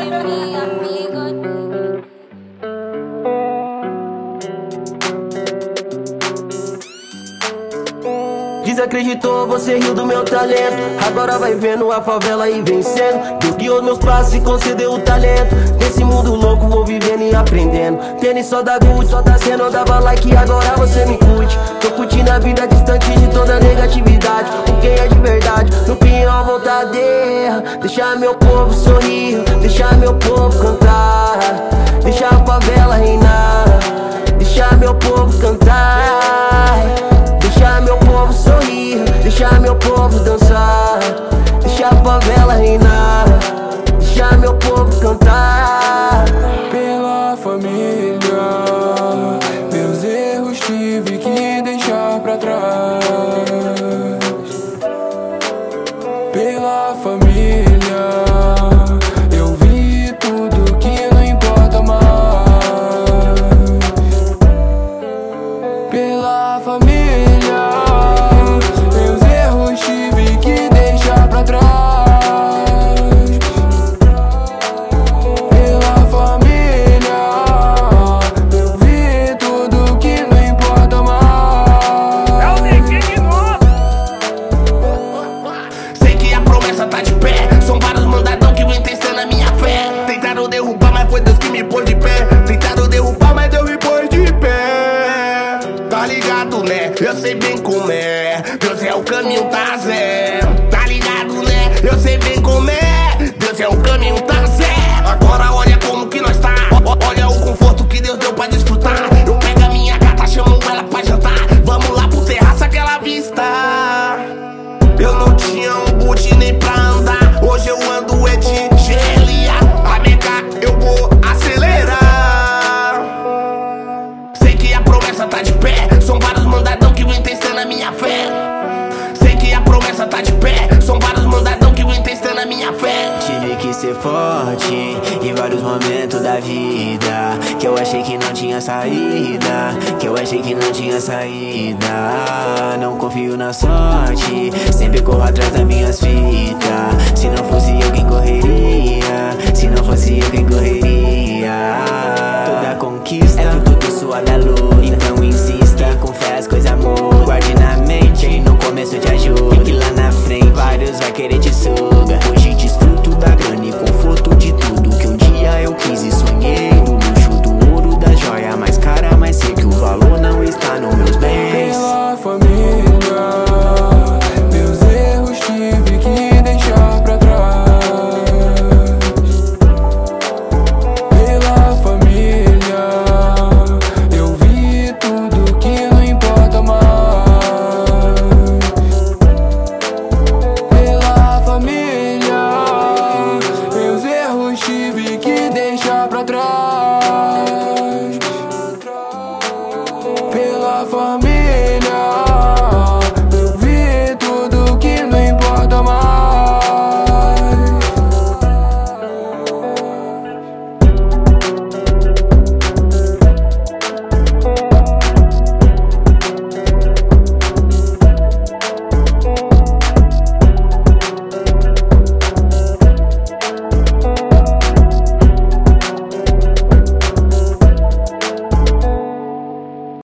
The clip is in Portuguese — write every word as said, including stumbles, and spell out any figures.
Desacreditou, você riu do meu talento. Agora vai vendo a favela e vencendo. Deus guiou meus passos e concedeu o talento. Nesse mundo louco vou vivendo e aprendendo. Tênis só da Gucci, só da cena, eu dava like, agora você me curte. Tô curtindo a vida distante de toda negatividade. Com quem é de verdade, no pior voltadeira. Deixar meu povo sorrir, deixar meu povo cantar, deixar a favela reinar, deixar meu povo cantar, deixar meu povo sorrir, deixar meu povo dançar, deixar a favela reinar, deixar meu povo cantar. Pela família, meus erros tive que deixar pra trás. Pela família, eu vi tudo que não importa mais. Pela família, meus erros tive que deixar pra trás. Pela família, eu vi tudo que não importa mais. É o Neguinho de novo. Sei que a promessa tá de pé. São vários mandadão que vem testando a minha fé. Tentaram derrubar, mas foi Deus que me pôs de pé. Tentaram derrubar, mas Deus me pôs de pé. Tá ligado, né? Eu sei bem como é. Deus é o caminho, tá zero. Tá ligado, né? Eu sei bem como é. Deus é o caminho, tá zero. Agora olha como que nós tá. O- Olha o conforto que Deus deu pra desfrutar. Eu pego a minha gata, chamo ela pra jantar. Vamos lá pro terraço, aquela vista. Eu não tinha um boot nem pra andar. Hoje eu ando é de G L A. A Mega eu vou acelerar. Sei que a promessa tá de pé. São vários mandadão que vem testando a minha fé. Sei que a promessa tá de pé. São vários mandadão que vem testando a minha fé. Tive que ser forte em vários momentos da vida, que eu achei que não tinha saída, que eu achei que não tinha saída. Não confio na sorte, sempre corro atrás das minhas fitas. Se não fosse eu, quem correria?